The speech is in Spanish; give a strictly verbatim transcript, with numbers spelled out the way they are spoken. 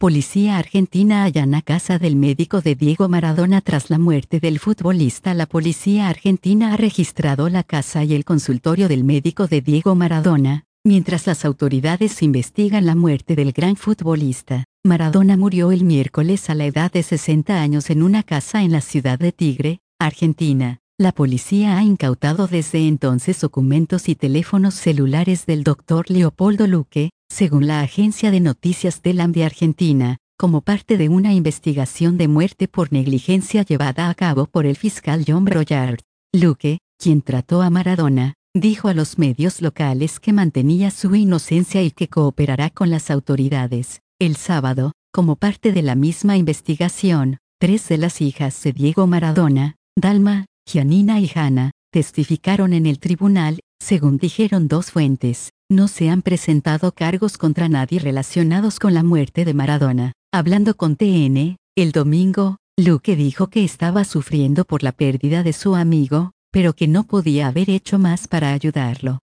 Policía argentina allana casa del médico de Diego Maradona tras la muerte del futbolista. La policía argentina ha registrado la casa y el consultorio del médico de Diego Maradona, mientras las autoridades investigan la muerte del gran futbolista. Maradona murió el miércoles a la edad de sesenta años en una casa en la ciudad de Tigre, Argentina. La policía ha incautado desde entonces documentos y teléfonos celulares del doctor Leopoldo Luque, según la agencia de noticias TELAM de Argentina, como parte de una investigación de muerte por negligencia llevada a cabo por el fiscal John Broyard. Luque, quien trató a Maradona, dijo a los medios locales que mantenía su inocencia y que cooperará con las autoridades. El sábado, como parte de la misma investigación, tres de las hijas de Diego Maradona, Dalma, Giannina y Hanna, testificaron en el tribunal, según dijeron dos fuentes. No se han presentado cargos contra nadie relacionados con la muerte de Maradona. Hablando con T N, el domingo, Luque dijo que estaba sufriendo por la pérdida de su amigo, pero que no podía haber hecho más para ayudarlo.